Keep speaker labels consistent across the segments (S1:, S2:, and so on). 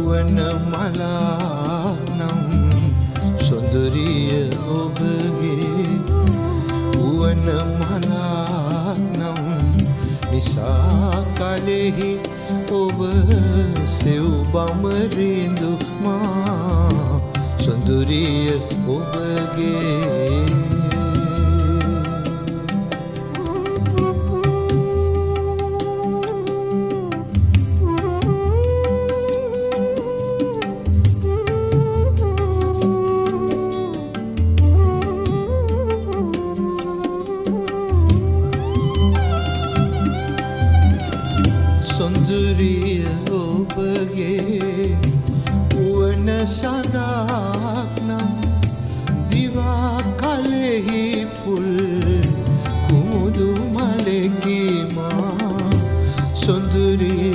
S1: රුවන් මලක් නම් සොඳුරිය ඔබගේ රුවන් මලක් නම් නිසා කලෙහි ඔබ සෙව් බඹරිඳු මා සොඳුරිය ඔබගේ සොඳුරිය ඔබගේ වන සඳක් නම් දිවා කලෙහි පුල් කුමුදු මලෙකි මා සොඳුරිය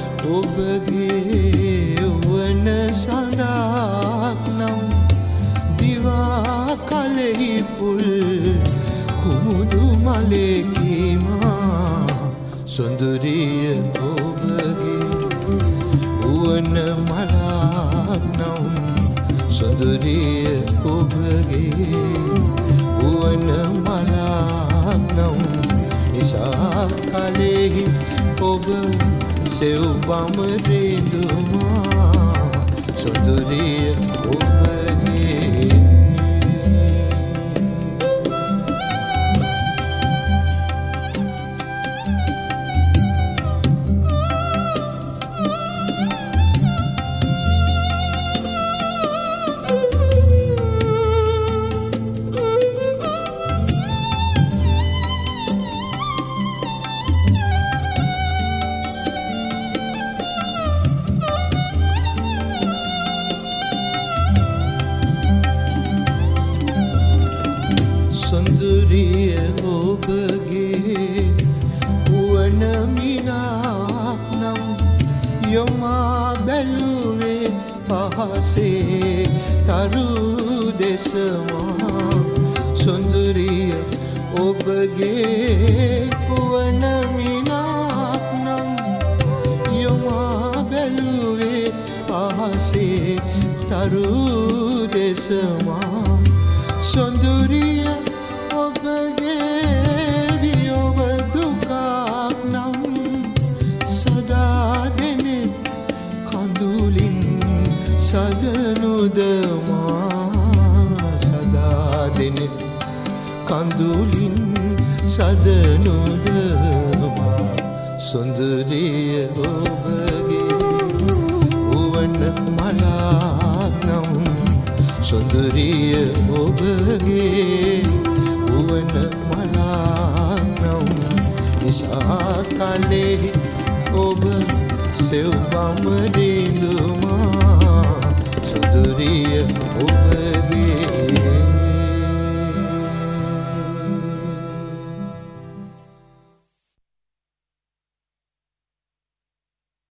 S1: ඔබගේ වන සඳක් නම් දිවා කලෙහි පුල් කුමුදු මලෙකි මා සොඳුරිය ඔබගේ රුවන් මලක් නම් සොඳුරිය ඔබගේ රුවන් මලක් නම් නිසා කලෙහි ඔබ සෙව් බඹරිඳු මා සොඳුරිය ඔබගේ සොඳුරිය ඔබගේ වන මිනක් නම් යොමා බැලුවේ පහසේ තරු දෙසමා සොඳුරිය ඔබගේ වන මිනක් නම් යොමා බැලුවේ පහසේ තරු දෙසමා සොඳුරිය ඔබගේ වියොව දුකක් නම් සදා දෙනෙත් කඳුලින් සදනුද මා සදා දෙනෙත් කඳුලින් සදනුද මා සොඳුරිය ඔබගේ රුවන් මලක් නම් සොඳුරිය ඔබගේ රුවන් මලක් නම් නිසා කලෙහි ඔබ සෙව් බඹරිඳු